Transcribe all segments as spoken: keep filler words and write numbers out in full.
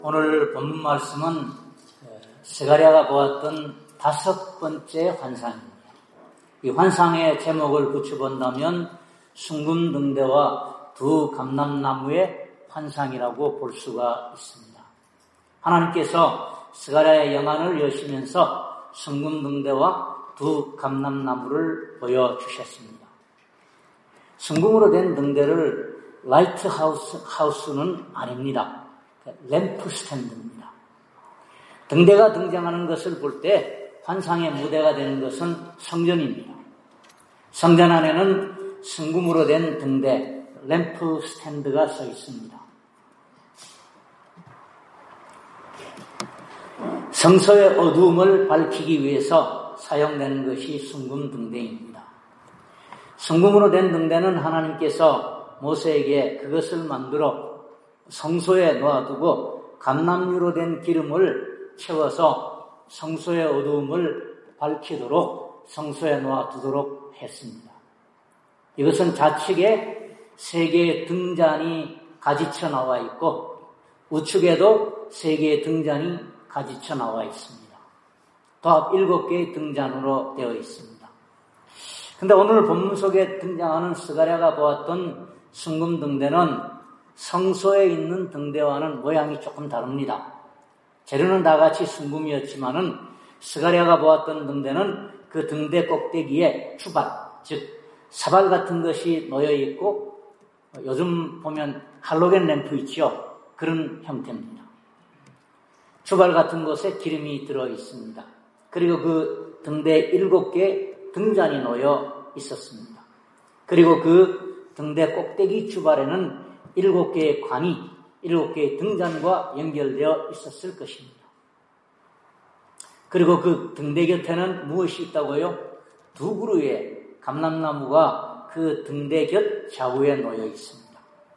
오늘 본문 말씀은 스가랴가 보았던 다섯 번째 환상입니다. 이 환상의 제목을 붙여본다면 숭금등대와 두 감람나무의 환상이라고 볼 수가 있습니다. 하나님께서 스가랴의 영안을 여시면서 숭금등대와 두 감람나무를 보여주셨습니다. 숭금으로 된 등대를 라이트 하우스, 하우스는 아닙니다. 램프 스탠드입니다. 등대가 등장하는 것을 볼 때 환상의 무대가 되는 것은 성전입니다. 성전 안에는 숭금으로 된 등대, 램프 스탠드가 서 있습니다. 성소의 어두움을 밝히기 위해서 사용되는 것이 숭금 등대입니다. 숭금으로 된 등대는 하나님께서 모세에게 그것을 만들어 성소에 놓아두고 감람유로 된 기름을 채워서 성소의 어두움을 밝히도록 성소에 놓아두도록 했습니다. 이것은 좌측에 세 개의 등잔이 가지쳐 나와 있고 우측에도 세 개의 등잔이 가지쳐 나와 있습니다. 도합 일곱 개의 등잔으로 되어 있습니다. 그런데 오늘 본문 속에 등장하는 스가랴가 보았던 숭금 등대는 성소에 있는 등대와는 모양이 조금 다릅니다. 재료는 다 같이 숭금이었지만은 스가랴가 보았던 등대는 그 등대 꼭대기에 추발, 즉 사발 같은 것이 놓여 있고 요즘 보면 할로겐 램프 있죠. 그런 형태입니다. 추발 같은 곳에 기름이 들어 있습니다. 그리고 그 등대 일곱 개 등잔이 놓여 있었습니다. 그리고 그 등대 꼭대기 추발에는 일곱 개의 관이 일곱 개의 등잔과 연결되어 있었을 것입니다. 그리고 그 등대 곁에는 무엇이 있다고요? 두 그루의 감람나무가 그 등대 곁 좌우에 놓여 있습니다.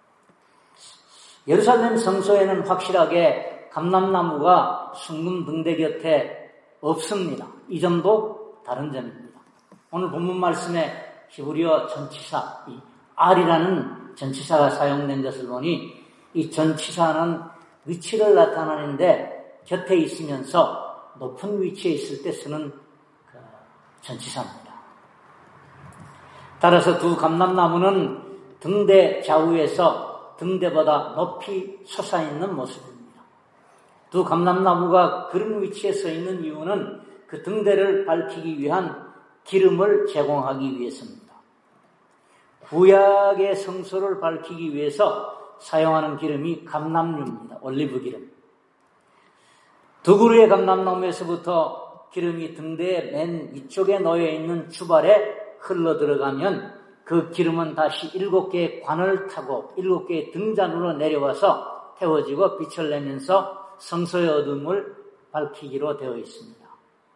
예루살렘 성소에는 확실하게 감람나무가 숭금 등대 곁에 없습니다. 이 점도 다른 점입니다. 오늘 본문 말씀에 히브리어 전치사, 이 R이라는 전치사가 사용된 것을 보니 이 전치사는 위치를 나타내는데 곁에 있으면서 높은 위치에 있을 때 쓰는 그 전치사입니다. 따라서 두 감람나무는 등대 좌우에서 등대보다 높이 솟아있는 모습입니다. 두 감람나무가 그런 위치에 서 있는 이유는 그 등대를 밝히기 위한 기름을 제공하기 위해서입니다. 구약의 성소를 밝히기 위해서 사용하는 기름이 감람유입니다. 올리브 기름. 두 그루의 감람나무에서부터 기름이 등대의 맨 위쪽에 놓여 있는 주발에 흘러 들어가면 그 기름은 다시 일곱 개의 관을 타고 일곱 개의 등잔으로 내려와서 태워지고 빛을 내면서 성소의 어둠을 밝히기로 되어 있습니다.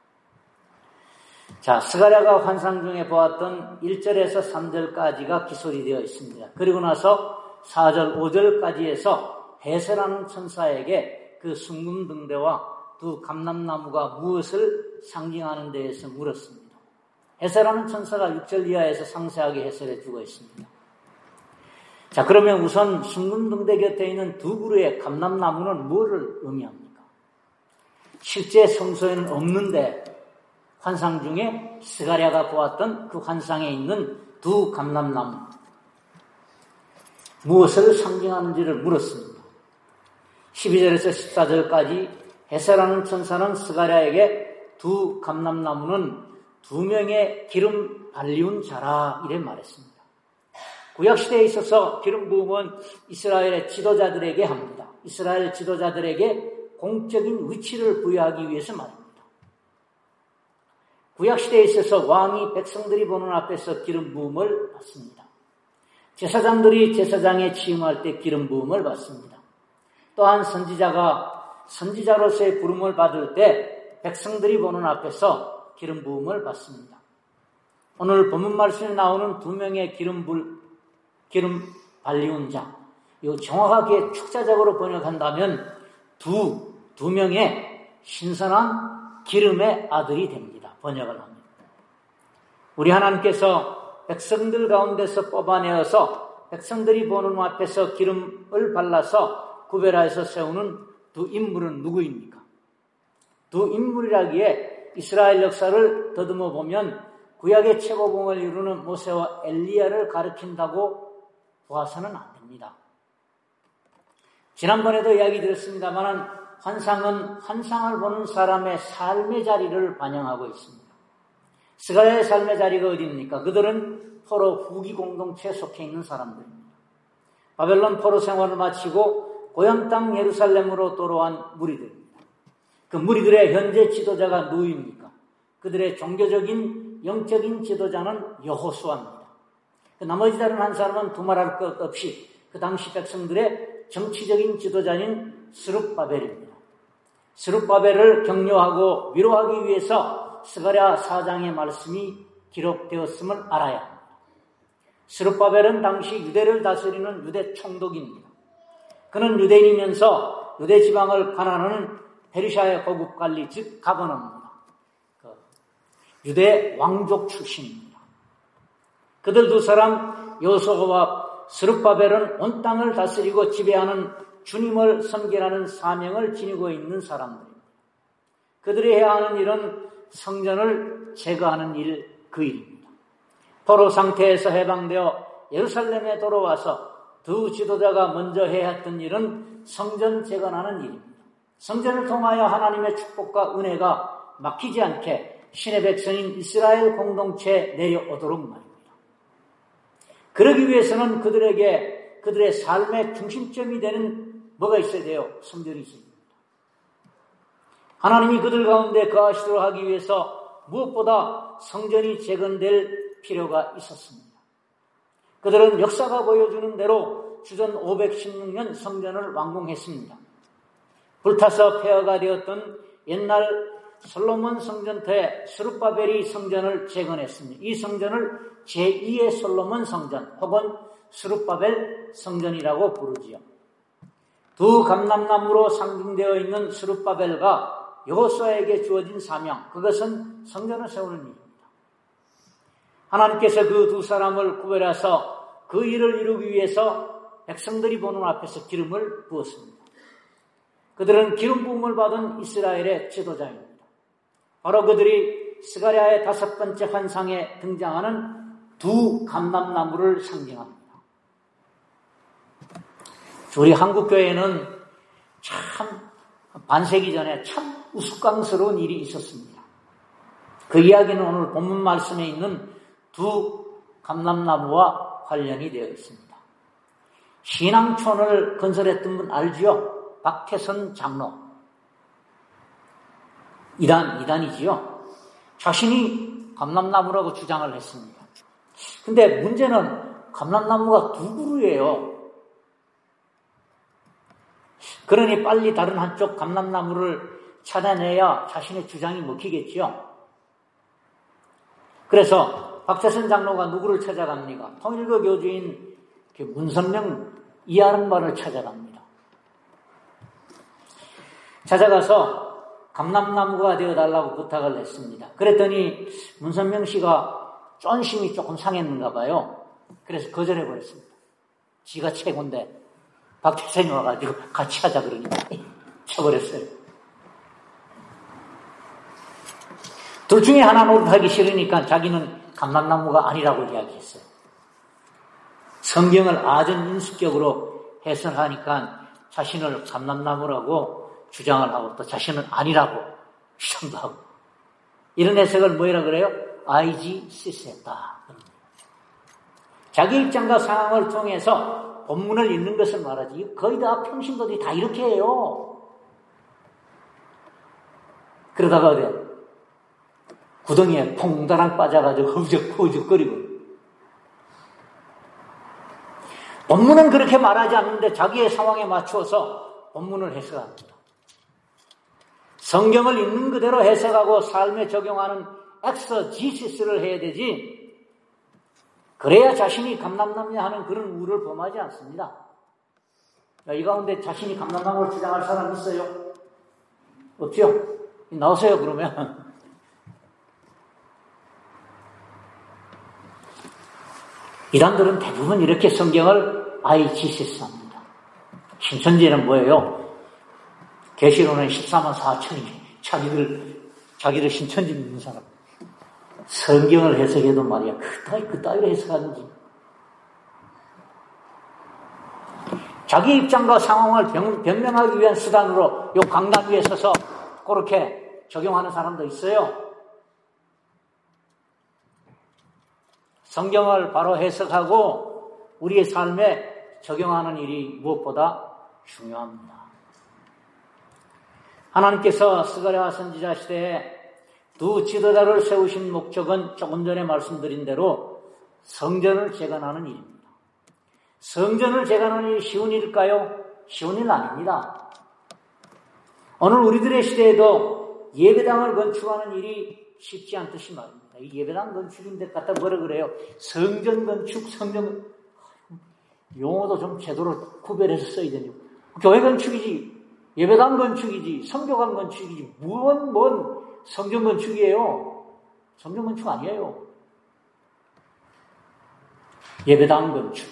자, 스가랴가 환상 중에 보았던 일 절에서 삼 절까지가 기술이 되어 있습니다. 그리고 나서 사 절, 오 절까지에서 헤세라는 천사에게 그 숭금 등대와 두 감람나무가 무엇을 상징하는 데에서 물었습니다. 헤세라는 천사가 육 절 이하에서 상세하게 해설해 주고 있습니다. 자, 그러면 우선 숭금 등대 곁에 있는 두 그루의 감람나무는 무엇을 의미합니까? 실제 성소에는 없는데 환상 중에 스가랴가 보았던 그 환상에 있는 두 감람나무 무엇을 상징하는지를 물었습니다. 십이 절에서 십사 절까지 헤세라는 천사는 스가랴에게 두 감람나무는 두 명의 기름 발리운 자라 이래 말했습니다. 구약시대에 있어서 기름 부음은 이스라엘의 지도자들에게 합니다. 이스라엘 지도자들에게 공적인 위치를 부여하기 위해서 말입니다. 구약시대에 있어서 왕이 백성들이 보는 앞에서 기름 부음을 받습니다. 제사장들이 제사장에 취임할 때 기름 부음을 받습니다. 또한 선지자가 선지자로서의 부름을 받을 때 백성들이 보는 앞에서 기름 부음을 받습니다. 오늘 본문 말씀에 나오는 두 명의 기름 불, 기름 발리운 자, 이 정확하게 축자적으로 번역한다면 두, 두 명의 신선한 기름의 아들이 됩니다. 번역을 합니다. 우리 하나님께서 백성들 가운데서 뽑아내어서 백성들이 보는 앞에서 기름을 발라서 구별하여서 세우는 두 인물은 누구입니까? 두 인물이라기에 이스라엘 역사를 더듬어 보면 구약의 최고봉을 이루는 모세와 엘리야를 가리킨다고 보아서는 안 됩니다. 지난번에도 이야기 드렸습니다만 환상은 환상을 보는 사람의 삶의 자리를 반영하고 있습니다. 스가랴의 삶의 자리가 어디입니까? 그들은 포로 후기 공동체에 속해 있는 사람들입니다. 바벨론 포로 생활을 마치고 고향 땅 예루살렘으로 돌아온 무리들입니다. 그 무리들의 현재 지도자가 누구입니까? 그들의 종교적인 영적인 지도자는 여호수아입니다. 그 나머지 다른 한 사람은 두말할 것 없이 그 당시 백성들의 정치적인 지도자인 스룹바벨입니다. 스룹바벨을 격려하고 위로하기 위해서 스가랴 사 장의 말씀이 기록되었음을 알아야 합니다. 스룹바벨은 당시 유대를 다스리는 유대 총독입니다. 그는 유대인이면서 유대 지방을 관할하는 페르시아의 고급 관리, 즉 가버너입니다. 그 유대 왕족 출신입니다. 그들 두 사람 여호수아와 스룹바벨은 온 땅을 다스리고 지배하는 주님을 섬기라는 사명을 지니고 있는 사람들입니다. 그들이 해야 하는 일은 성전을 제거하는 일, 그 일입니다. 포로 상태에서 해방되어 예루살렘에 돌아와서 두 지도자가 먼저 해야 했던 일은 성전 재건하는 일입니다. 성전을 통하여 하나님의 축복과 은혜가 막히지 않게 신의 백성인 이스라엘 공동체에 내려오도록 말입니다. 그러기 위해서는 그들에게 그들의 삶의 중심점이 되는 뭐가 있어야 돼요? 성전이 있어야 됩니다. 하나님이 그들 가운데 거하시도록 하기 위해서 무엇보다 성전이 재건될 필요가 있었습니다. 그들은 역사가 보여주는 대로 주전 오백십육 년 성전을 완공했습니다. 불타서 폐허가 되었던 옛날 솔로몬 성전터에 스룹바벨이 성전을 재건했습니다. 이 성전을 제이의 솔로몬 성전 혹은 스룹바벨 성전이라고 부르지요. 두 감람나무로 상징되어 있는 스룹바벨과 여호수아에게 주어진 사명, 그것은 성전을 세우는 일입니다. 하나님께서 그 두 사람을 구별해서 그 일을 이루기 위해서 백성들이 보는 앞에서 기름을 부었습니다. 그들은 기름 부음을 받은 이스라엘의 지도자입니다. 바로 그들이 스가랴의 다섯 번째 환상에 등장하는 두 감람나무를 상징합니다. 우리 한국교회에는 참 반세기 전에 참 우스꽝스러운 일이 있었습니다. 그 이야기는 오늘 본문 말씀에 있는 두 감람나무와 관련이 되어 있습니다. 신앙촌을 건설했던 분 알지요? 박태선 장로. 이단, 이단이지요. 자신이 감람나무라고 주장을 했습니다. 근데 문제는 감람나무가 두 그루예요. 그러니 빨리 다른 한쪽 감람나무를 찾아내야 자신의 주장이 먹히겠죠. 그래서 박태선 장로가 누구를 찾아갑니까? 통일교 교주인 문선명 이하른바를 찾아갑니다. 찾아가서 감람나무가 되어달라고 부탁을 했습니다. 그랬더니 문선명 씨가 쫀심이 조금 상했는가 봐요. 그래서 거절해버렸습니다. 지가 최고인데 박태선이 와가지고 같이 하자 그러니까 쳐버렸어요. 둘 중에 하나 노릇하기 싫으니까 자기는 감람나무가 아니라고 이야기했어요. 성경을 아주 인수격으로 해설하니까 자신을 감람나무라고 주장을 하고 또 자신은 아니라고 주장도 하고 이런 해석을 뭐라 그래요? 아이지시스했다. 자기 입장과 상황을 통해서 본문을 읽는 것을 말하지 거의 다 평신도들이 다 이렇게 해요. 그러다가 그래요. 구덩이에 퐁다랑 빠져가지고 허우적허우적거리고 본문은 그렇게 말하지 않는데 자기의 상황에 맞추어서 본문을 해석합니다. 성경을 있는 그대로 해석하고 삶에 적용하는 엑서지시스를 해야 되지 그래야 자신이 감람나무냐 하는 그런 우를 범하지 않습니다. 이 가운데 자신이 감람나무를 주장할 사람 있어요? 없죠? 나오세요 그러면. 이단들은 대부분 이렇게 성경을 아이지시스 합니다. 신천지는 뭐예요? 계시로는 십사만 사천이지. 자기들, 자기들 신천지 믿는 사람. 성경을 해석해도 말이야. 그따위, 그따위로 해석하는지. 자기 입장과 상황을 변, 변명하기 위한 수단으로 요 강단 위에 서서 그렇게 적용하는 사람도 있어요. 성경을 바로 해석하고 우리의 삶에 적용하는 일이 무엇보다 중요합니다. 하나님께서 스가랴 선지자 시대에 두 지도자를 세우신 목적은 조금 전에 말씀드린 대로 성전을 재건하는 일입니다. 성전을 재건하는 일이 쉬운 일일까요? 쉬운 일 아닙니다. 오늘 우리들의 시대에도 예배당을 건축하는 일이 쉽지 않듯이 말입니다. 이 예배당 건축인데 갖다 뭐라 그래요? 성전 건축, 성전 용어도 좀 제대로 구별해서 써야 되죠. 교회 건축이지, 예배당 건축이지, 성교관 건축이지, 무언 뭔 성전 건축이에요. 성전 건축 아니에요. 예배당 건축.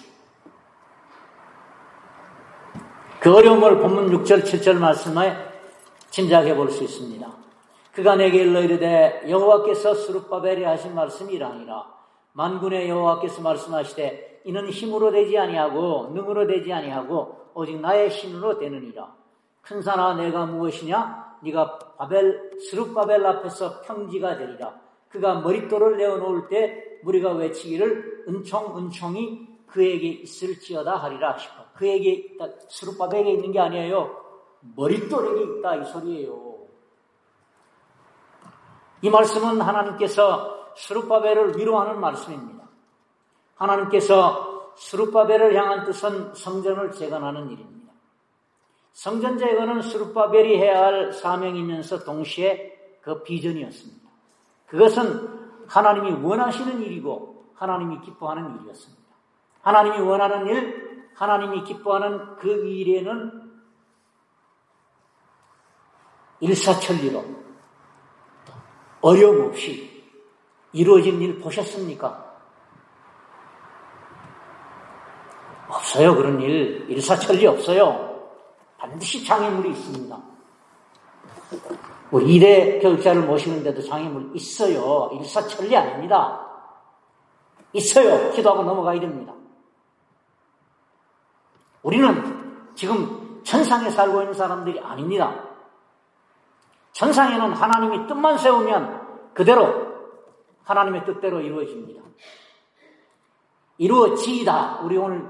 그 어려움을 본문 육 절, 칠 절 말씀에 짐작해 볼 수 있습니다. 그가 내게 일러 이르되 여호와께서 스룹바벨이 하신 말씀이 이러하니라. 만군의 여호와께서 말씀하시되 이는 힘으로 되지 아니하고 능으로 되지 아니하고 오직 나의 신으로 되느니라. 큰 산아 내가 무엇이냐? 네가 바벨 스룹바벨 앞에서 평지가 되리라. 그가 머릿돌을 내어놓을 때 무리가 외치기를 은총 은총이 그에게 있을지어다 하리라 하시고, 그에게 있다, 스룹바벨에게 있는 게 아니에요. 머릿돌에게 있다 이 소리예요. 이 말씀은 하나님께서 스룹바벨을 위로하는 말씀입니다. 하나님께서 스룹바벨을 향한 뜻은 성전을 재건하는 일입니다. 성전 재건은 스룹바벨이 해야 할 사명이면서 동시에 그 비전이었습니다. 그것은 하나님이 원하시는 일이고 하나님이 기뻐하는 일이었습니다. 하나님이 원하는 일, 하나님이 기뻐하는 그 일에는 일사천리로 어려움 없이 이루어진 일 보셨습니까? 없어요. 그런 일. 일사천리 없어요. 반드시 장애물이 있습니다. 우리 이대 교육자를 모시는데도 장애물 있어요. 일사천리 아닙니다. 있어요. 기도하고 넘어가야 됩니다. 우리는 지금 천상에 살고 있는 사람들이 아닙니다. 천상에는 하나님이 뜻만 세우면 그대로 하나님의 뜻대로 이루어집니다. 이루어지이다. 우리 오늘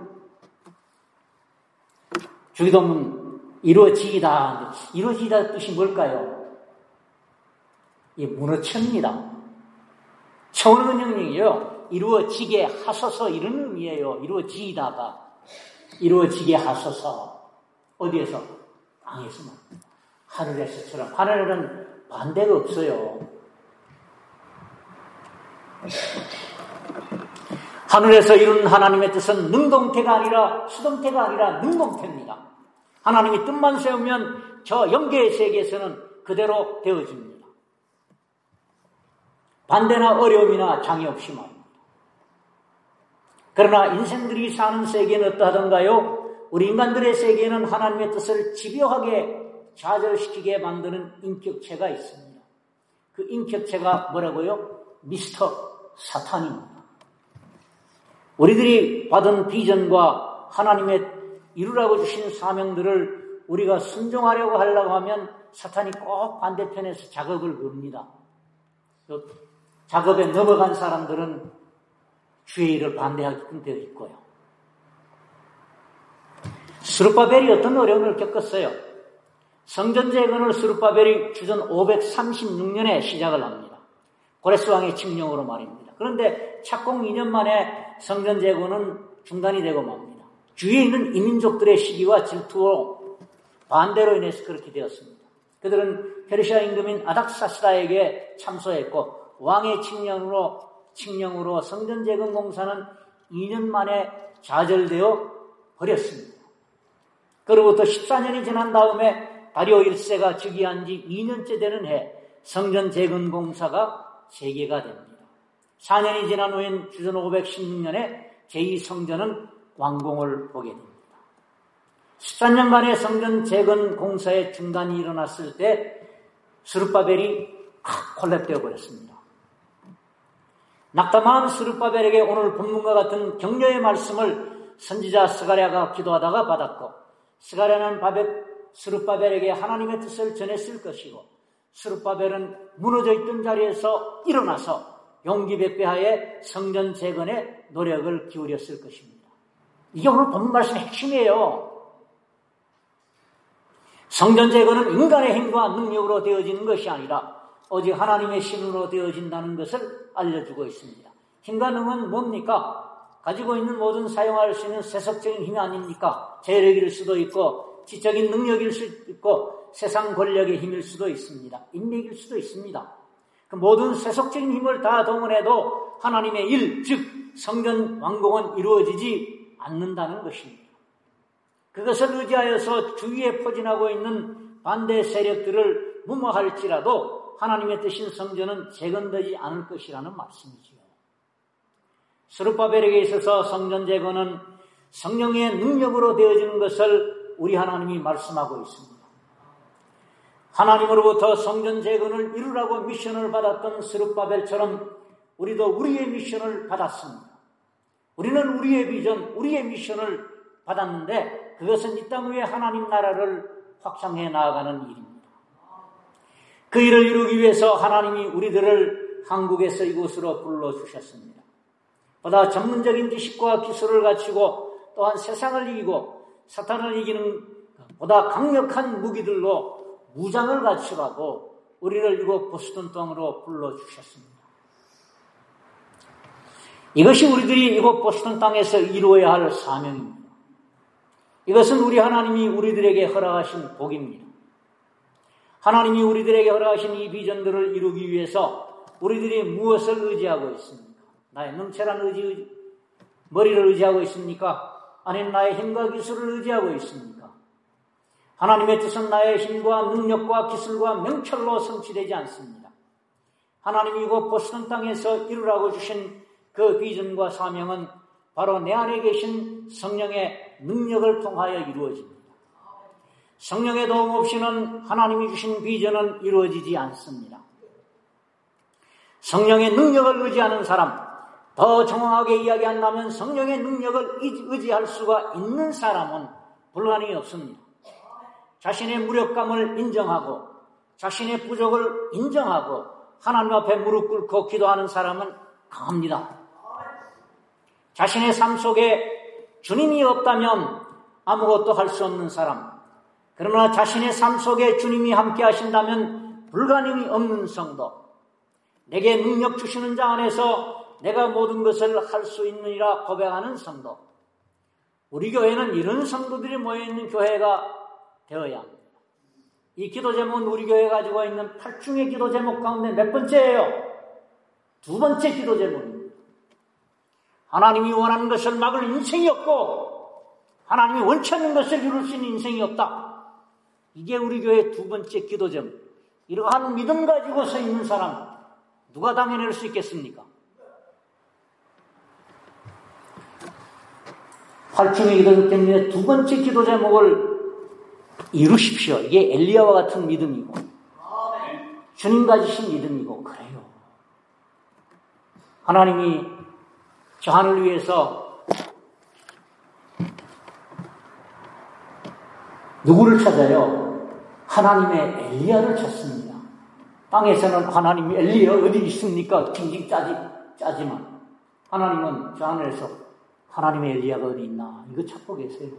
주기도문 이루어지이다. 이루어지이다 뜻이 뭘까요? 이 문어체입니다. 처음은 영역이에요. 이루어지게 하소서 이런 의미예요. 이루어지이다가 이루어지게 하소서. 어디에서? 땅에서만. 하늘에서처럼. 하늘에는 반대가 없어요. 하늘에서 이룬 하나님의 뜻은 능동태가 아니라 수동태가 아니라 능동태입니다. 하나님이 뜻만 세우면 저 영계의 세계에서는 그대로 되어집니다. 반대나 어려움이나 장애 없이 말입니다. 그러나 인생들이 사는 세계는 어떠하던가요? 우리 인간들의 세계에는 하나님의 뜻을 집요하게 좌절시키게 만드는 인격체가 있습니다. 그 인격체가 뭐라고요? 미스터 사탄입니다. 우리들이 받은 비전과 하나님의 이루라고 주신 사명들을 우리가 순종하려고 하려고 하면 사탄이 꼭 반대편에서 작업을 겁니다. 작업에 넘어간 사람들은 주의 일을 반대하게끔 되어 있고요. 스룹바벨이 어떤 어려움을 겪었어요? 성전 재건을 스룹바벨이 주전 오백삼십육 년에 시작을 합니다. 고레스 왕의 칙령으로 말입니다. 그런데 착공 이 년 만에 성전 재건은 중단이 되고 맙니다. 주위에 있는 이민족들의 시기와 질투로 반대로 인해서 그렇게 되었습니다. 그들은 페르시아 임금인 아닥사스다에게 참소했고 왕의 칙령으로 칙령으로 성전 재건 공사는 이 년 만에 좌절되어 버렸습니다. 그로부터 십사 년이 지난 다음에 다리오 일 세가 즉위한 지 이 년째 되는 해 성전 재건 공사가 재개가 됩니다. 사 년이 지난 후인 주전 오백십육 년에 제이 성전은 완공을 보게 됩니다. 십삼 년간의 성전 재건 공사의 중단이 일어났을 때 스룹바벨이 콜랩되어 버렸습니다. 낙담한 스룹바벨에게 오늘 본문과 같은 격려의 말씀을 선지자 스가랴가 기도하다가 받았고, 스가랴는 바벨, 스룹바벨에게 하나님의 뜻을 전했을 것이고, 스룹바벨은 무너져 있던 자리에서 일어나서 용기 백배하에 성전 재건에 노력을 기울였을 것입니다. 이게 오늘 본문 말씀의 핵심이에요. 성전 재건은 인간의 힘과 능력으로 되어지는 것이 아니라 오직 하나님의 신으로 되어진다는 것을 알려주고 있습니다. 힘과 능은 뭡니까? 가지고 있는 모든 사용할 수 있는 세속적인 힘이 아닙니까? 재력일 수도 있고 지적인 능력일 수도 있고 세상 권력의 힘일 수도 있습니다. 인맥일 수도 있습니다. 그 모든 세속적인 힘을 다 동원해도 하나님의 일, 즉 성전 완공은 이루어지지 않는다는 것입니다. 그것을 의지하여서 주위에 포진하고 있는 반대 세력들을 무마할지라도 하나님의 뜻인 성전은 재건되지 않을 것이라는 말씀이지요. 스룹바벨에게 있어서 성전 재건은 성령의 능력으로 되어지는 것을 우리 하나님이 말씀하고 있습니다. 하나님으로부터 성전 재건을 이루라고 미션을 받았던 스룹바벨처럼 우리도 우리의 미션을 받았습니다. 우리는 우리의 비전, 우리의 미션을 받았는데 그것은 이 땅 위에 하나님 나라를 확장해 나아가는 일입니다. 그 일을 이루기 위해서 하나님이 우리들을 한국에서 이곳으로 불러주셨습니다. 보다 전문적인 지식과 기술을 갖추고 또한 세상을 이기고 사탄을 이기는 보다 강력한 무기들로 무장을 갖추라고 우리를 이곳 보스턴 땅으로 불러주셨습니다. 이것이 우리들이 이곳 보스턴 땅에서 이루어야 할 사명입니다. 이것은 우리 하나님이 우리들에게 허락하신 복입니다. 하나님이 우리들에게 허락하신 이 비전들을 이루기 위해서 우리들이 무엇을 의지하고 있습니까? 나의 능철한 의지, 머리를 의지하고 있습니까? 아니면 나의 힘과 기술을 의지하고 있습니까? 하나님의 뜻은 나의 힘과 능력과 기술과 명철로 성취되지 않습니다. 하나님이 이곳 보스턴 땅에서 이루라고 주신 그 비전과 사명은 바로 내 안에 계신 성령의 능력을 통하여 이루어집니다. 성령의 도움 없이는 하나님이 주신 비전은 이루어지지 않습니다. 성령의 능력을 의지하는 사람, 더 정확하게 이야기한다면 성령의 능력을 의지할 수가 있는 사람은 불가능이 없습니다. 자신의 무력감을 인정하고 자신의 부족을 인정하고 하나님 앞에 무릎 꿇고 기도하는 사람은 강합니다. 자신의 삶 속에 주님이 없다면 아무것도 할 수 없는 사람, 그러나 자신의 삶 속에 주님이 함께 하신다면 불가능이 없는 성도, 내게 능력 주시는 자 안에서 내가 모든 것을 할 수 있느니라 고백하는 성도, 우리 교회는 이런 성도들이 모여있는 교회가 되어야 합니다. 이 기도 제목은 우리 교회가 가지고 있는 팔 중의 기도 제목 가운데 몇 번째예요? 두 번째 기도 제목입니다. 하나님이 원하는 것을 막을 인생이 없고 하나님이 원치 않는 것을 이룰 수 있는 인생이 없다. 이게 우리 교회의 두 번째 기도 제목. 이러한 믿음 가지고 서 있는 사람 누가 당해낼 수 있겠습니까? 팔중의 기도 때문에 두 번째 기도 제목을 이루십시오. 이게 엘리야와 같은 믿음이고 주님 가지신 믿음이고 그래요. 하나님이 저 하늘 위해서 누구를 찾아요? 하나님의 엘리야를 찾습니다. 땅에서는 하나님이 엘리야 어디 있습니까? 징징 짜지, 짜지만 하나님은 저 하늘에서 하나님의 엘리야가 어디 있나? 이거 찾고 계세요.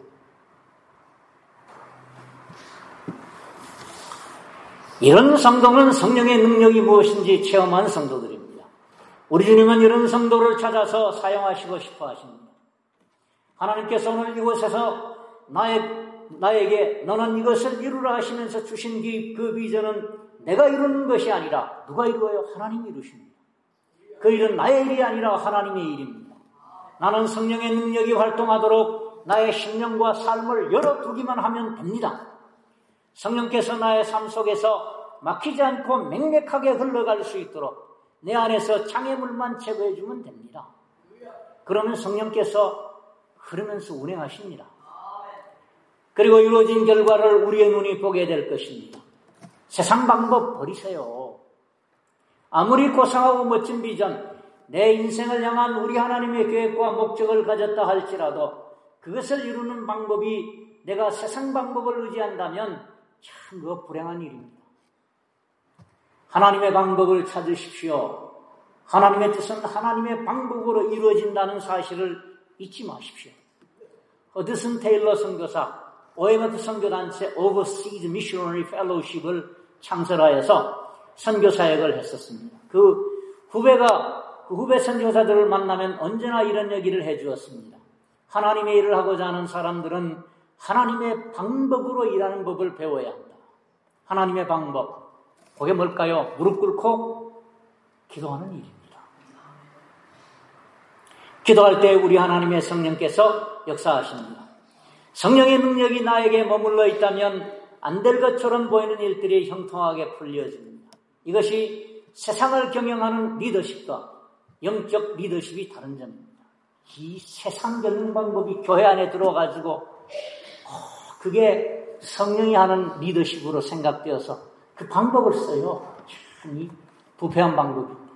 이런 성도는 성령의 능력이 무엇인지 체험한 성도들입니다. 우리 주님은 이런 성도를 찾아서 사용하시고 싶어 하십니다. 하나님께서 오늘 이곳에서 나의, 나에게 너는 이것을 이루라 하시면서 주신 그 비전은 내가 이루는 것이 아니라 누가 이루어요? 하나님이 이루십니다. 그 일은 나의 일이 아니라 하나님의 일입니다. 나는 성령의 능력이 활동하도록 나의 심령과 삶을 열어두기만 하면 됩니다. 성령께서 나의 삶 속에서 막히지 않고 맹맥하게 흘러갈 수 있도록 내 안에서 장애물만 제거해 주면 됩니다. 그러면 성령께서 흐르면서 운행하십니다. 그리고 이루어진 결과를 우리의 눈이 보게 될 것입니다. 세상 방법 버리세요. 아무리 고상하고 멋진 비전, 내 인생을 향한 우리 하나님의 계획과 목적을 가졌다 할지라도 그것을 이루는 방법이 내가 세상 방법을 의지한다면 참 그거 불행한 일입니다. 하나님의 방법을 찾으십시오. 하나님의 뜻은 하나님의 방법으로 이루어진다는 사실을 잊지 마십시오. 허드슨 테일러 선교사, 오에머트 선교단체 Overseas Missionary Fellowship을 창설하여서 선교사역을 했었습니다. 그 후배가, 그 후배 선교사들을 만나면 언제나 이런 얘기를 해주었습니다. 하나님의 일을 하고자 하는 사람들은 하나님의 방법으로 일하는 법을 배워야 한다. 하나님의 방법. 그게 뭘까요? 무릎 꿇고 기도하는 일입니다. 기도할 때 우리 하나님의 성령께서 역사하십니다. 성령의 능력이 나에게 머물러 있다면 안 될 것처럼 보이는 일들이 형통하게 풀려집니다. 이것이 세상을 경영하는 리더십과 영적 리더십이 다른 점입니다. 이 세상 경영 방법이 교회 안에 들어가지고 어, 그게 성령이 하는 리더십으로 생각되어서 그 방법을 써요. 참 이 부패한 방법입니다.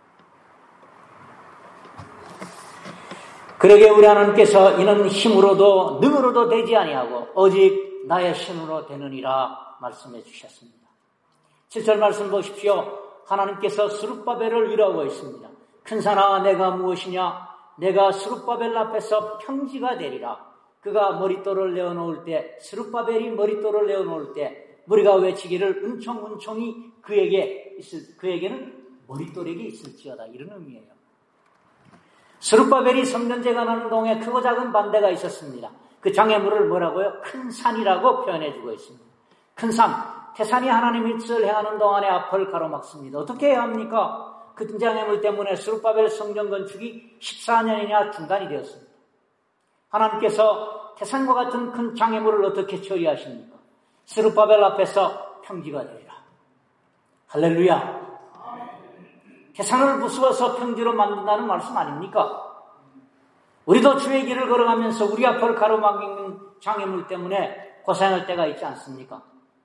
그러게 우리 하나님께서 이는 힘으로도 능으로도 되지 아니하고 오직 나의 신으로 되느니라 말씀해 주셨습니다. 칠 절 말씀 보십시오. 하나님께서 스룹바벨을 이루고 있습니다. 큰 산아 내가 무엇이냐? 내가 스룹바벨 앞에서 평지가 되리라. 그가 머릿돌을 내어놓을 때, 스룹바벨이 머릿돌을 내어놓을 때 우리가 외치기를 은총은총이 그에게 있을, 그에게는 머릿돌에게 있을지어다. 이런 의미예요. 스룹바벨이 성전제가 나는 동에 크고 작은 반대가 있었습니다. 그 장애물을 뭐라고요? 큰 산이라고 표현해주고 있습니다. 큰 산, 태산이 하나님의 뜻을 행하는 동안에 앞을 가로막습니다. 어떻게 해야 합니까? 그 장애물 때문에 스룹바벨 성전 건축이 십사 년이나 중단이 되었습니다. 하나님께서 태산과 같은 큰 장애물을 어떻게 처리하십니까? 스룹바벨 앞에서 평지가 되리라. 할렐루야. 태산을 부수어서 평지로 만든다는 말씀 아닙니까? 우리도 주의 길을 걸어가면서 우리 앞을 가로막는 장애물 때문에 고생할 때가 있지 않습니까?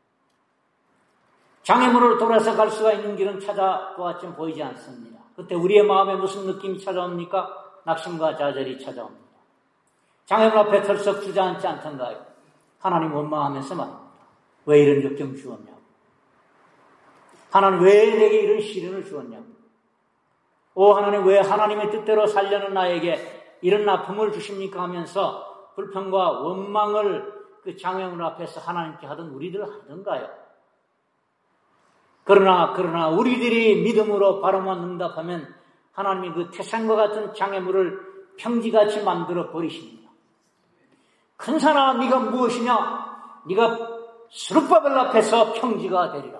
장애물을 돌아서 갈 수가 있는 길은 찾아보았지만 보이지 않습니다. 그때 우리의 마음에 무슨 느낌이 찾아옵니까? 낙심과 좌절이 찾아옵니다. 장애물 앞에 털썩 주저앉지 않던가요? 하나님 원망하면서 말입니다. 왜 이런 역경 주었냐고. 하나님 왜 내게 이런 시련을 주었냐고. 오 하나님 왜 하나님의 뜻대로 살려는 나에게 이런 아픔을 주십니까 하면서 불평과 원망을 그 장애물 앞에서 하나님께 하던 우리들 하던가요? 그러나 그러나 우리들이 믿음으로 바로만 응답하면 하나님이 그 태산과 같은 장애물을 평지같이 만들어 버리십니다. 큰 산아 네가 무엇이냐? 네가 스룹바벨 앞에서 평지가 되리라.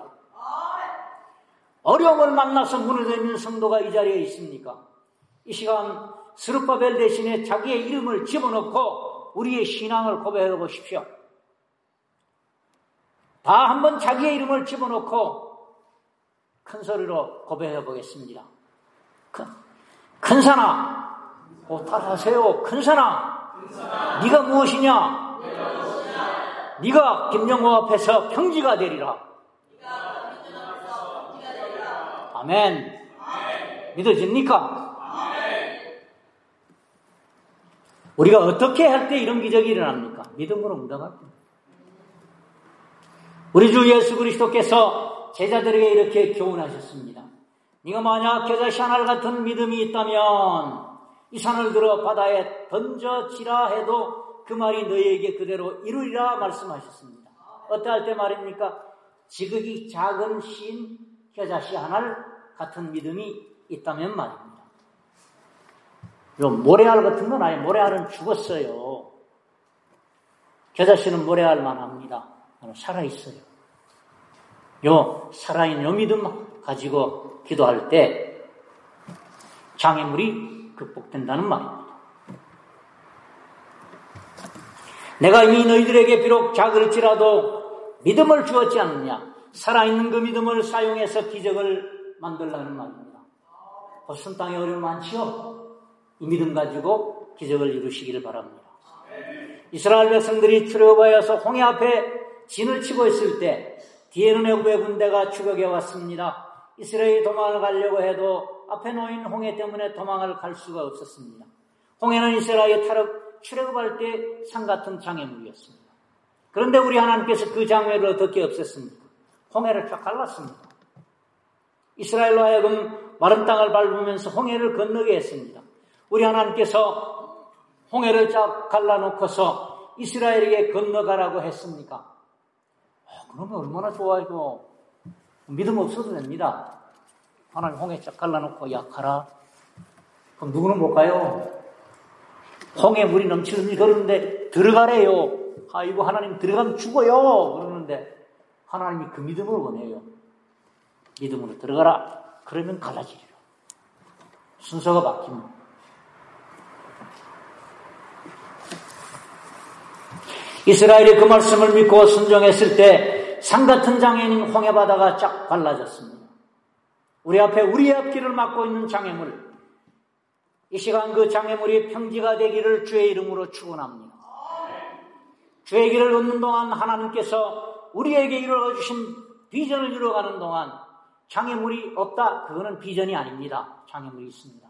어려움을 만나서 무너져 있는 성도가 이 자리에 있습니까? 이 시간 스룹바벨 대신에 자기의 이름을 집어넣고 우리의 신앙을 고백해 보십시오. 다 한번 자기의 이름을 집어넣고 큰 소리로 고백해 보겠습니다. 큰, 큰 산아, 오, 따라하세요. 큰 산아, 네가 무엇이냐? 네가 김영호 앞에서 평지가 되리라. 아멘. 믿어집니까? 우리가 어떻게 할 때 이런 기적이 일어납니까? 믿음으로 응답할 때. 우리 주 예수 그리스도께서 제자들에게 이렇게 교훈하셨습니다. 네가 만약 겨자씨 하나 같은 믿음이 있다면 이 산을 들어 바다에 던져지라 해도 그 말이 너희에게 그대로 이루리라 말씀하셨습니다. 어떠할 때 말입니까? 지극히 작은 신 겨자씨 하나 같은 믿음이 있다면 말입니다. 요 모래알 같은 건 아니에요. 모래알은 죽었어요. 겨자씨는 모래알만 합니다. 살아있어요. 요 살아있는 요 믿음 가지고 기도할 때 장애물이 극복된다는 말입니다. 내가 이미 너희들에게 비록 작을지라도 믿음을 주었지 않느냐. 살아있는 그 믿음을 사용해서 기적을 만들라는 말입니다. 보선 땅에 어려움 많지요? 이 믿음 가지고 기적을 이루시기를 바랍니다. 이스라엘 백성들이 출애굽하여서 홍해 앞에 진을 치고 있을 때 뒤에는 애굽의 군대가 추격해 왔습니다. 이스라엘이 도망을 가려고 해도 앞에 놓인 홍해 때문에 도망을 갈 수가 없었습니다. 홍해는 이스라엘이 타락 출애굽할 때 산 같은 장애물이었습니다. 그런데 우리 하나님께서 그 장애를 어떻게 없앴습니까? 홍해를 쫙 갈랐습니다. 이스라엘로 하여금 마른 땅을 밟으면서 홍해를 건너게 했습니다. 우리 하나님께서 홍해를 쫙 갈라놓고서 이스라엘에게 건너가라고 했습니까? 어, 그러면 얼마나 좋아요. 믿음 없어도 됩니다. 하나님 홍해 쫙 갈라놓고 야 가라. 그럼 누구는 못 가요? 홍해 물이 넘치는지 그러는데 들어가래요. 아이고 하나님 들어가면 죽어요. 그러는데 하나님이 그 믿음을 원해요. 믿음으로 들어가라. 그러면 갈라지리라. 순서가 바뀝니다. 이스라엘이 그 말씀을 믿고 순종했을 때 산 같은 장애인 홍해바다가 쫙 갈라졌습니다. 우리 앞에 우리의 앞길을 막고 있는 장애물, 이 시간 그 장애물이 평지가 되기를 주의 이름으로 축원합니다. 주의 길을 걷는 동안 하나님께서 우리에게 이루어주신 비전을 이루어가는 동안 장애물이 없다. 그거는 비전이 아닙니다. 장애물이 있습니다.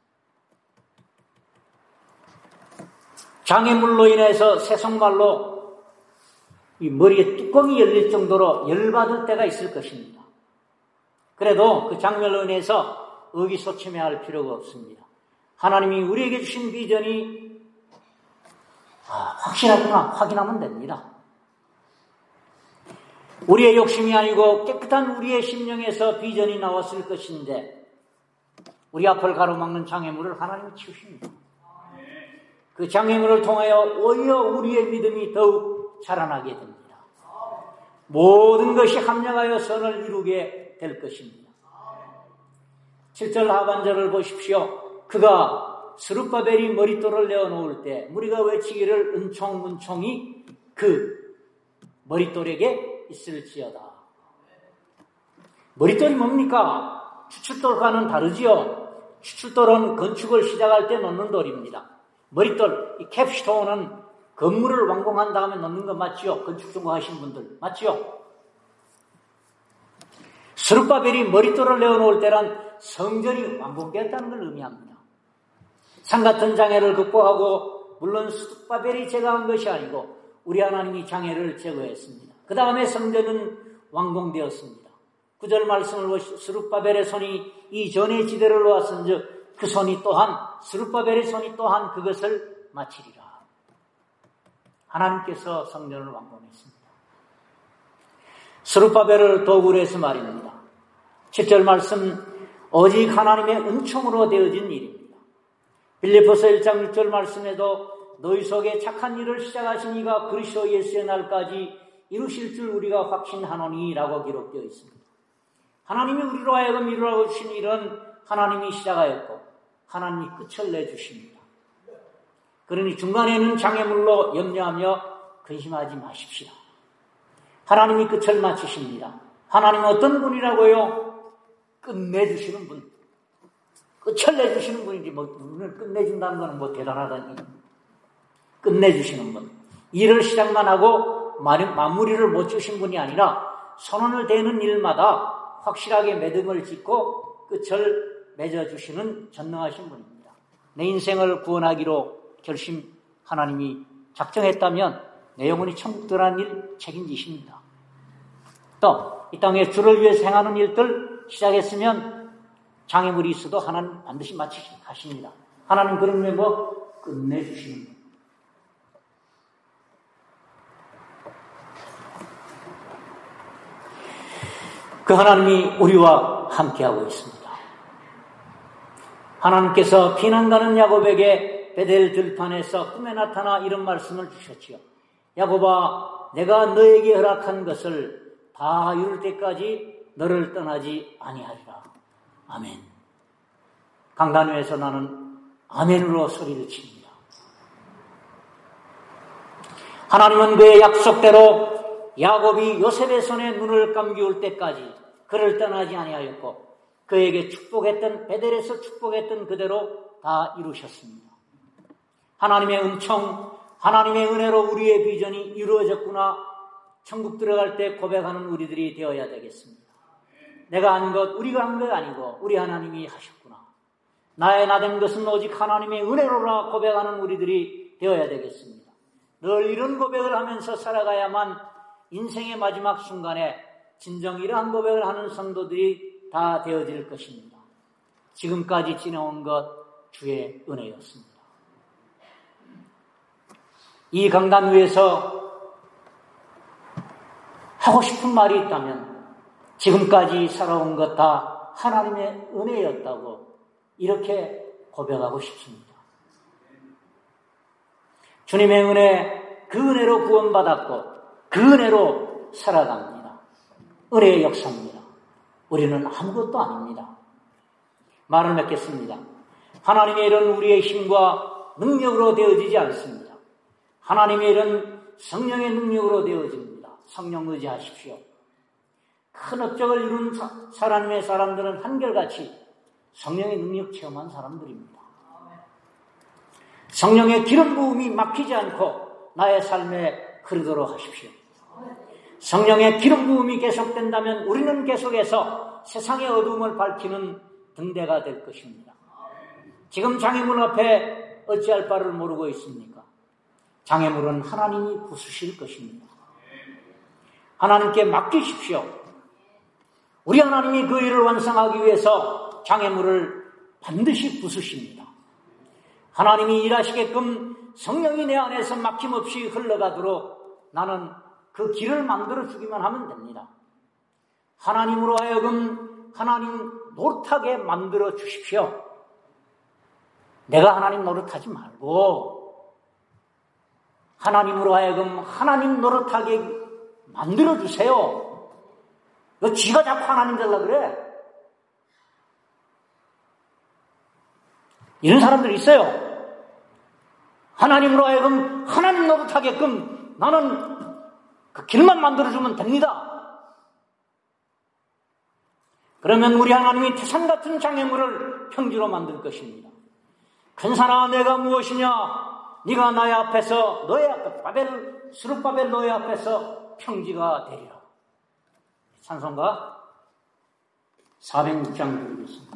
장애물로 인해서 세속말로 이 머리에 뚜껑이 열릴 정도로 열받을 때가 있을 것입니다. 그래도 그 장면으로 인해서 의기소침해할 필요가 없습니다. 하나님이 우리에게 주신 비전이 아, 확실하구나 확인하면 됩니다. 우리의 욕심이 아니고 깨끗한 우리의 심령에서 비전이 나왔을 것인데 우리 앞을 가로막는 장애물을 하나님이 치우십니다. 그 장애물을 통하여 오히려 우리의 믿음이 더욱 자라나게 됩니다. 모든 것이 합력하여 선을 이루게 될 것입니다. 칠 절 하반절을 보십시오. 그가 스룹바벨이 머릿돌을 내어놓을 때 무리가 외치기를 은총 은총이 그 머릿돌에게 있을지어다. 머릿돌이 뭡니까? 추출돌과는 다르지요. 추출돌은 건축을 시작할 때 놓는 돌입니다. 머릿돌, 이 캡스톤은 건물을 완공한 다음에 넣는 거 맞지요? 건축 전공하신 분들 맞지요? 스룹바벨이 머릿돌을 내어놓을 때란 성전이 완공됐다는 걸 의미합니다. 산 같은 장애를 극복하고 물론 스룹바벨이 제거한 것이 아니고 우리 하나님이 장애를 제거했습니다. 그 다음에 성전은 완공되었습니다. 구 절 말씀을 보시오. 스룹바벨의 손이 이전에 지대를 놓았은즉 그 손이 또한 스룹바벨의 손이 또한 그것을 마치리라. 하나님께서 성전을 완공했습니다. 스룹바벨을 도구로 해서 말입니다. 칠 절 말씀 오직 하나님의 은총으로 되어진 일입니다. 빌립보서 일 장 육 절 말씀에도 너희 속에 착한 일을 시작하신 이가 그리스도 예수의 날까지 이루실 줄 우리가 확신하노니 라고 기록되어 있습니다. 하나님이 우리로 하여금 이루라고 주신 일은 하나님이 시작하였고 하나님이 끝을 내주십니다. 그러니 중간에는 장애물로 염려하며 근심하지 마십시오. 하나님이 끝을 마치십니다. 하나님은 어떤 분이라고요? 끝내주시는 분. 끝을 내주시는 분이지 뭐 끝내준다는 건 뭐 대단하다니. 끝내주시는 분. 일을 시작만 하고 마무리를 못 주신 분이 아니라 선언을 대는 일마다 확실하게 매듭을 짓고 끝을 맺어주시는 전능하신 분입니다. 내 인생을 구원하기로 결심 하나님이 작정했다면 내 영혼이 천국 들어가는 일 책임지십니다. 또 이 땅에 주를 위해서 행하는 일들 시작했으면 장애물이 있어도 하나님 반드시 마치십니다. 하나님 그런 게 뭐 끝내주시는 분. 그 하나님이 우리와 함께하고 있습니다. 하나님께서 피난 가는 야곱에게 베델 들판에서 꿈에 나타나 이런 말씀을 주셨지요. 야곱아, 내가 너에게 허락한 것을 다 이룰 때까지 너를 떠나지 아니하리라. 아멘. 강단위에서 나는 아멘으로 소리를 칩니다. 하나님은 그의 약속대로 야곱이 요셉의 손에 눈을 감기울 때까지 그를 떠나지 아니하였고 그에게 축복했던 베델에서 축복했던 그대로 다 이루셨습니다. 하나님의 은총, 하나님의 은혜로 우리의 비전이 이루어졌구나. 천국 들어갈 때 고백하는 우리들이 되어야 되겠습니다. 내가 한 것, 우리가 한 것 아니고 우리 하나님이 하셨구나. 나의 나된 것은 오직 하나님의 은혜로라 고백하는 우리들이 되어야 되겠습니다. 늘 이런 고백을 하면서 살아가야만 인생의 마지막 순간에 진정 이러한 고백을 하는 성도들이 다 되어질 것입니다. 지금까지 지내온 것 주의 은혜였습니다. 이 강단 위에서 하고 싶은 말이 있다면 지금까지 살아온 것 다 하나님의 은혜였다고 이렇게 고백하고 싶습니다. 주님의 은혜, 그 은혜로 구원받았고 그 은혜로 살아갑니다. 은혜의 역사입니다. 우리는 아무것도 아닙니다. 말을 맺겠습니다. 하나님의 일은 우리의 힘과 능력으로 되어지지 않습니다. 하나님의 일은 성령의 능력으로 되어집니다. 성령 의지하십시오. 큰 업적을 이룬 하나님의 사람들은 한결같이 성령의 능력 체험한 사람들입니다. 성령의 기름 부음이 막히지 않고 나의 삶에 흐르도록 하십시오. 성령의 기름 부음이 계속된다면 우리는 계속해서 세상의 어두움을 밝히는 등대가 될 것입니다. 지금 장애물 앞에 어찌할 바를 모르고 있습니까? 장애물은 하나님이 부수실 것입니다. 하나님께 맡기십시오. 우리 하나님이 그 일을 완성하기 위해서 장애물을 반드시 부수십니다. 하나님이 일하시게끔 성령이 내 안에서 막힘없이 흘러가도록 나는 그 길을 만들어주기만 하면 됩니다. 하나님으로 하여금 하나님 노릇하게 만들어 주십시오. 내가 하나님 노릇하지 말고 하나님으로 하여금 하나님 노릇하게 만들어 주세요. 너 지가 자꾸 하나님 되려고 그래. 이런 사람들이 있어요. 하나님으로 하여금 하나님 노릇하게끔 나는 그 길만 만들어주면 됩니다. 그러면 우리 하나님이 태산 같은 장애물을 평지로 만들 것입니다. 큰사나 내가 무엇이냐? 네가 나의 앞에서 너의 앞에 바벨 스룹바벨 너의 앞에서 평지가 되리라. 찬송가 사백육 장 드리겠습니다.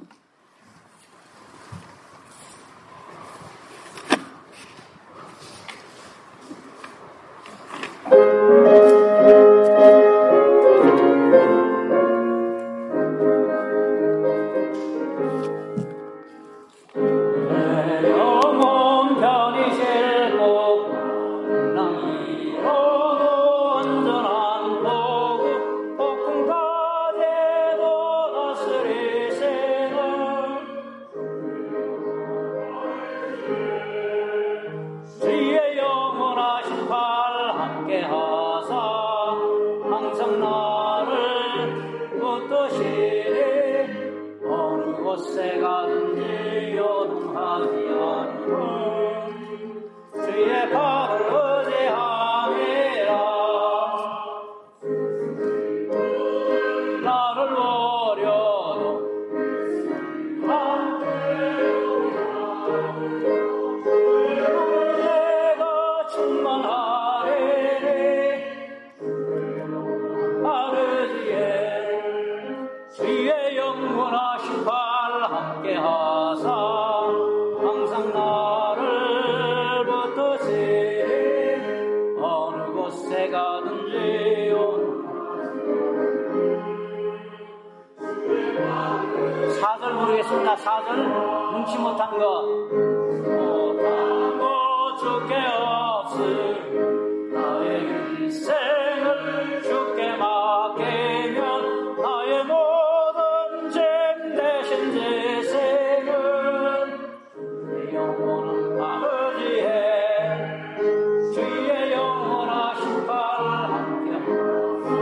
사절 눈치 못한 거 못한 거 주께 없으리 나의 일생을 주께 맡기면 나의 모든 죄 대신 재생은 내 영혼은 아버지의 주의 영원하신 발 함께하리라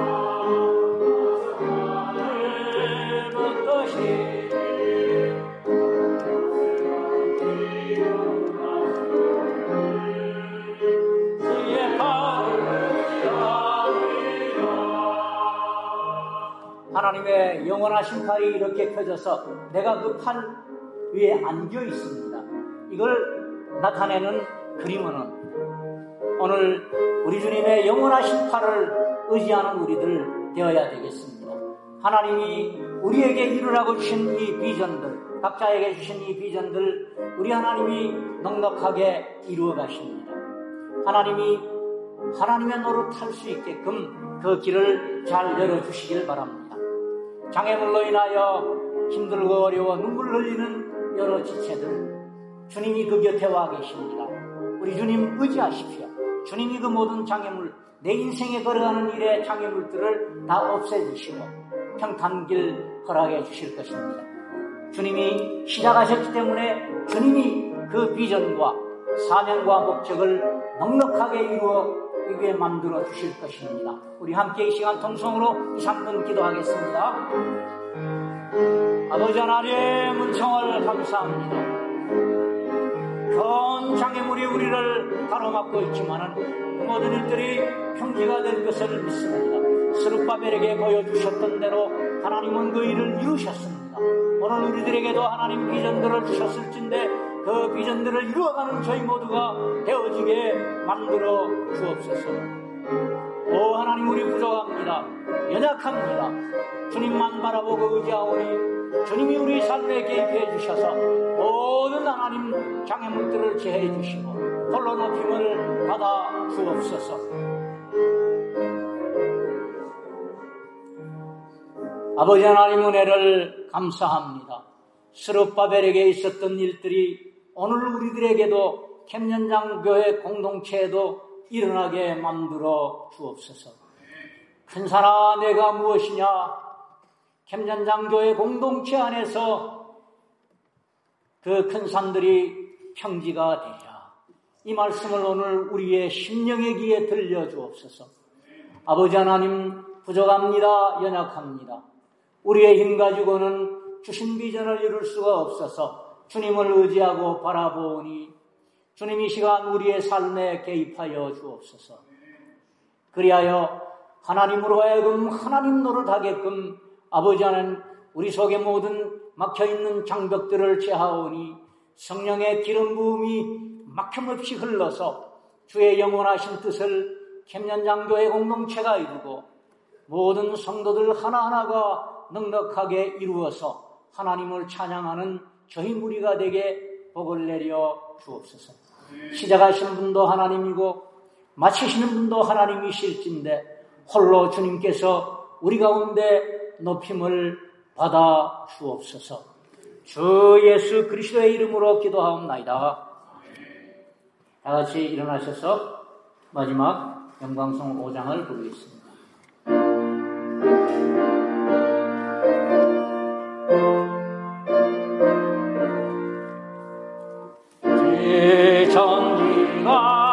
오늘부터 시 하나님의 영원하신 팔이 이렇게 펴져서 내가 그 팔 위에 안겨 있습니다. 이걸 나타내는 그림은 오늘 우리 주님의 영원하신 팔을 의지하는 우리들 되어야 되겠습니다. 하나님이 우리에게 이루라고 주신 이 비전들, 각자에게 주신 이 비전들 우리 하나님이 넉넉하게 이루어 가십니다. 하나님이 하나님의 노릇할 수 있게끔 그 길을 잘 열어주시길 바랍니다. 장애물로 인하여 힘들고 어려워 눈물 흘리는 여러 지체들, 주님이 그 곁에 와 계십니다. 우리 주님 의지하십시오. 주님이 그 모든 장애물, 내 인생에 걸어가는 일의 장애물들을 다 없애주시고 평탄길 허락해 주실 것입니다. 주님이 시작하셨기 때문에 주님이 그 비전과 사명과 목적을 넉넉하게 이루어 이게 만들어 주실 것입니다. 우리 함께 이 시간 통성으로 이 삼 분 기도하겠습니다. 아버지 하나님, 은총을 감사합니다. 큰 장애물이 우리를 가로막고 있지만은 그 모든 일들이 평지가 될 것을 믿습니다. 스룹바벨에게 보여주셨던 대로 하나님은 그 일을 이루셨습니다. 오늘 우리들에게도 하나님 비전들을 주셨을진데 그 비전들을 이루어가는 저희 모두가 되어지게 만들어 주옵소서. 오 하나님, 우리 부족합니다. 연약합니다. 주님만 바라보고 의지하오니 주님이 우리 삶에 개입해 주셔서 모든 하나님 장애물들을 제해해 주시고 홀로 높임을 받아 주옵소서. 아버지 하나님 은혜를 감사합니다. 스룹바벨에게 있었던 일들이 오늘 우리들에게도 캠년장 교회 공동체에도 일어나게 만들어 주옵소서. 큰사나 내가 무엇이냐? 캠년장 교회 공동체 안에서 그 큰 산들이 평지가 되랴. 이 말씀을 오늘 우리의 심령의 귀에 들려주옵소서. 아버지 하나님, 부족합니다. 연약합니다. 우리의 힘 가지고는 주신 비전을 이룰 수가 없어서 주님을 의지하고 바라보니 주님 이 시간 우리의 삶에 개입하여 주옵소서. 그리하여 하나님으로 하여금 하나님 노릇하게끔 아버지 하나님, 우리 속에 모든 막혀있는 장벽들을 제하오니 성령의 기름 부음이 막힘없이 흘러서 주의 영원하신 뜻을 캠년장교회 공동체가 이루고 모든 성도들 하나하나가 넉넉하게 이루어서 하나님을 찬양하는 저희 무리가 되게 복을 내려 주옵소서. 시작하시는 분도 하나님이고 마치시는 분도 하나님이실진데 홀로 주님께서 우리 가운데 높임을 받아 주옵소서. 주 예수 그리스도의 이름으로 기도하옵나이다. 다 같이 일어나셔서 마지막 영광송 오 장을 부르겠습니다. 전지가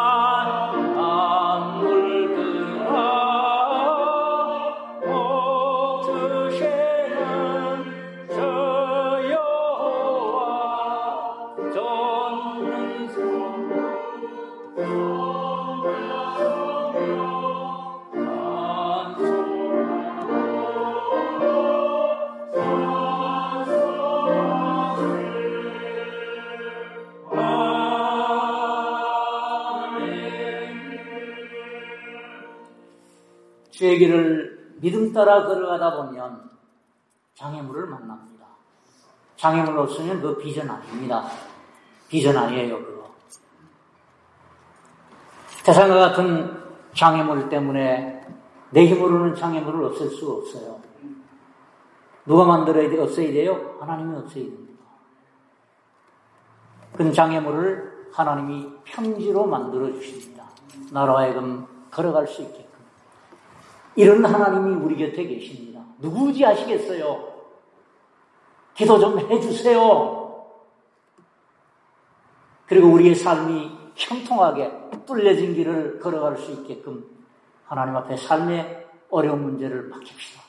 주의 길을 믿음 따라 걸어가다 보면 장애물을 만납니다. 장애물 없으면 그 비전 아닙니다. 비전 아니에요, 그거. 태산과 같은 장애물 때문에 내 힘으로는 장애물을 없앨 수 없어요. 누가 만들어야 돼? 없애야 돼요? 하나님이 없애야 됩니다. 그 장애물을 하나님이 평지로 만들어 주십니다. 나로 하여금 걸어갈 수 있게. 이런 하나님이 우리 곁에 계십니다. 누구지 아시겠어요? 기도 좀 해주세요. 그리고 우리의 삶이 형통하게 뚫려진 길을 걸어갈 수 있게끔 하나님 앞에 삶의 어려운 문제를 맡깁시다.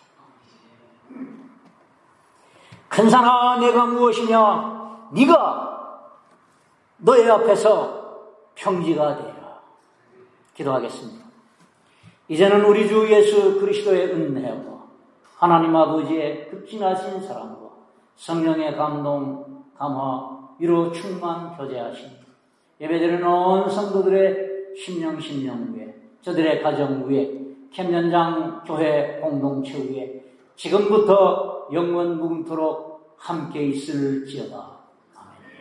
큰 산아 내가 무엇이냐? 네가 너의 앞에서 평지가 되라. 기도하겠습니다. 이제는 우리 주 예수 그리스도의 은혜와 하나님 아버지의 극진하신 사랑과 성령의 감동, 감화, 위로 충만 교제하신 예배드리는 온 성도들의 심령 심령 위에, 저들의 가정 위에, 캠연장 교회 공동체 위에 지금부터 영원 무궁토록 함께 있을지어다.